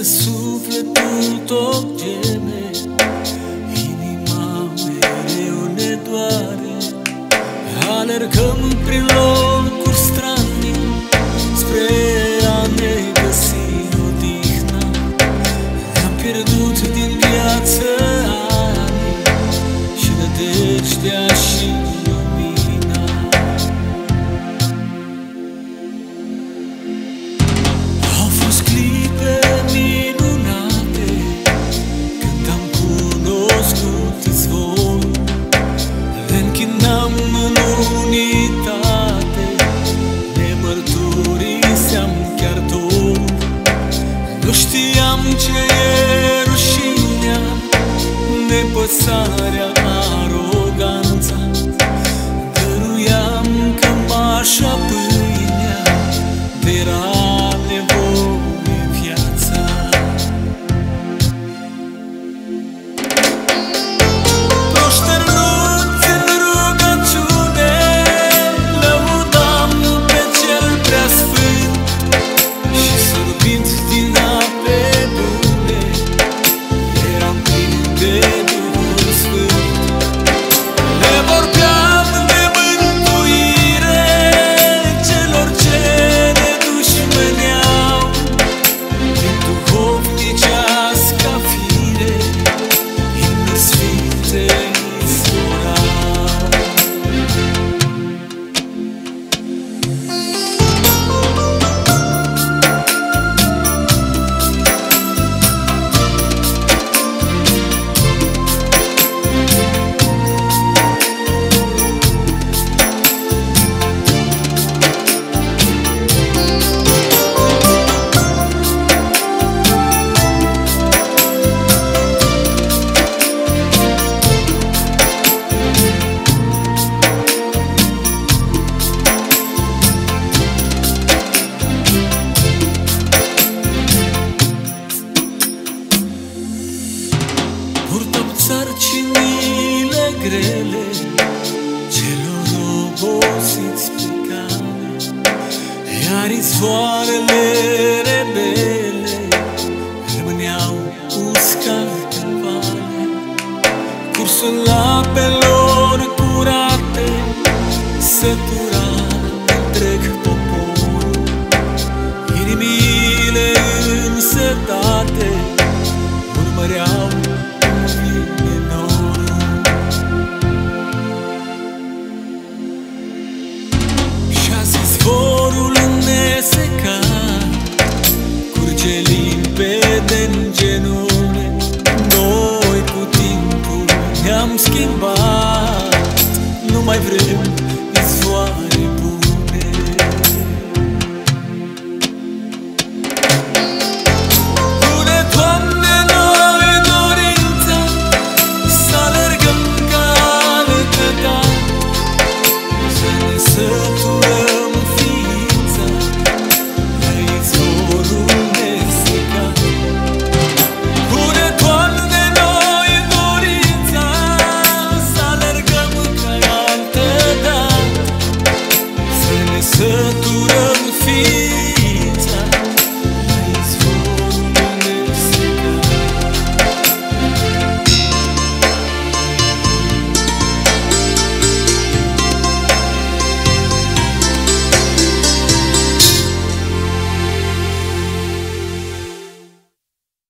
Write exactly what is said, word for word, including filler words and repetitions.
sufletul tot geme, inima mereu ne doare. Alergăm prin locuri strane spre a ne găsi odihna. Ne-am pierdut din viață ani și nădejdea și lumina. Au fost clipe minunate când am cunoscut izvorul. Ne închinam în unitate, ne mărturiseam chiar tot. Nu știam ce e rușinea, nepăsarea, aroganța. Dăruiam cămașa, pâinea, de-era nevoie viața. Proșternuți în rugăciune, lăudam pe Cel Preasfânt și sorbind din ape bune, eram plin de Duhul Sfânt. Le vorbeam de mântuire celor ce ne dușmăneau, din duhovnicească fire, himnuri sfinte izvorau. Purtăm sarcinile grele celor obosiți pe cale, iar izvoarele rebele rămâneau uscat în vale. Cursul apelor